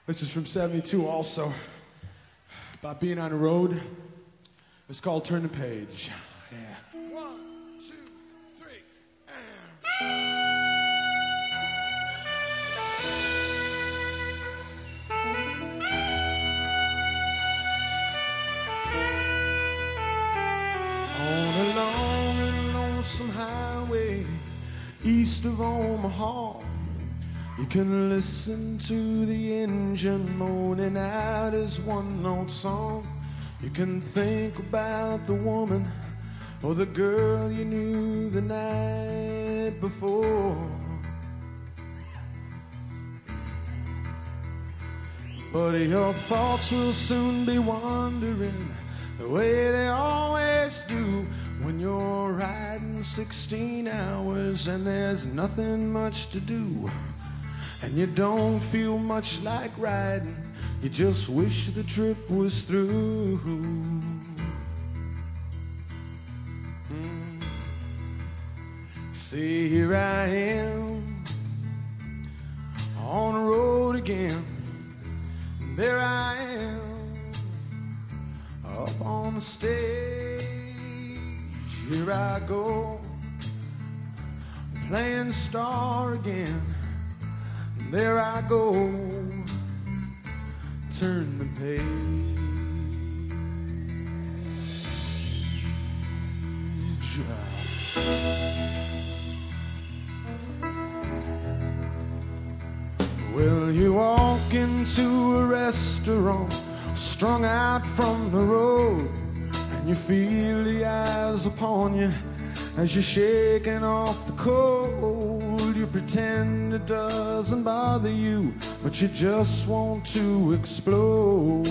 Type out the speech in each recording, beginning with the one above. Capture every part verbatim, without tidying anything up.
This is from seventy-two also, about being on the road. It's called Turn the Page. Yeah. One, two, three, and... On a long and lonesome highway east of Omaha, you can listen to the engine moaning out his one-note song. You can think about the woman or the girl you knew the night before. But your thoughts will soon be wandering the way they always do when you're riding sixteen hours and there's nothing much to do. And you don't feel much like riding, you just wish the trip was through. Mm. See, here I am on the road again. There I am up on the stage. Here I go playing star again. There I go, turn the page. Well, you walk into a restaurant, strung out from the road, and you feel the eyes upon you as you're shaking off the cold. You pretend it doesn't bother you, but you just want to explode.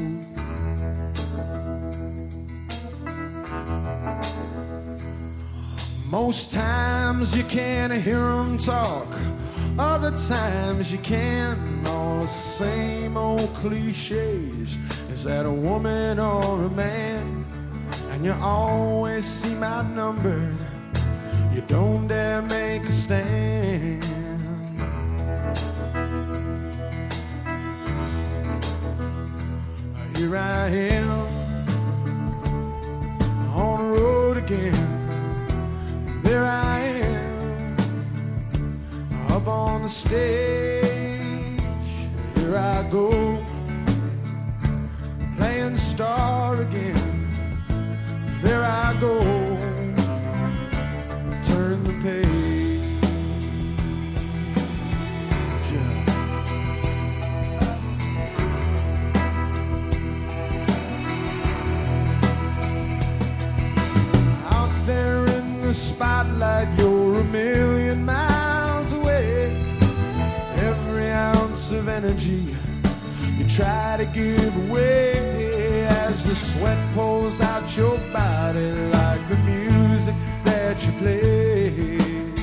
Most times you can't hear them talk, other times you can. All the same old cliches. Is that a woman or a man? And you always seem outnumbered. You don't dare make a stand. Here I am on the road again. There I am up on the stage. Here I go playing star again. There I go, turn the page. Out there in the spotlight, you're a million miles away. Every ounce of energy you try to give away as the sweat pours out your body like the music that you play.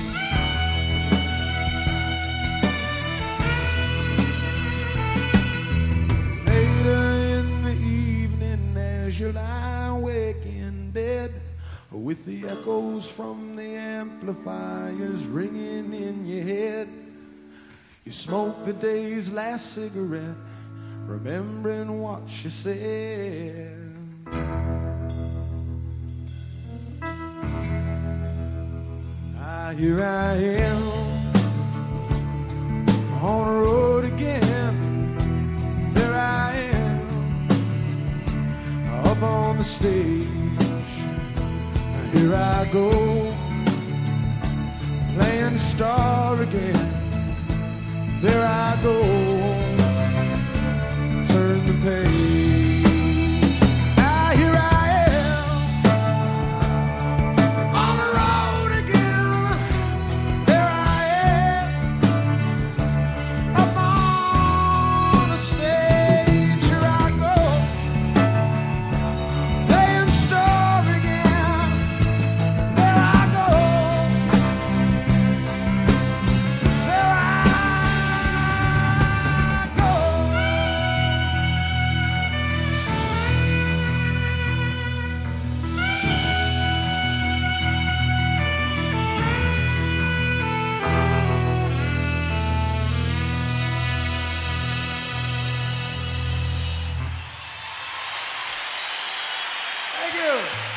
Later in the evening as you lie awake in bed with the echoes from the amplifiers ringing in your head, you smoke the day's last cigarette, remembering what you said. Ah, here I am on the road again. There I am up on the stage. Here I go playing star again. There I go, turn the page. Ah, here I am on the road again. There I am up on the stage. Here I go playing star again. There I go. There I you.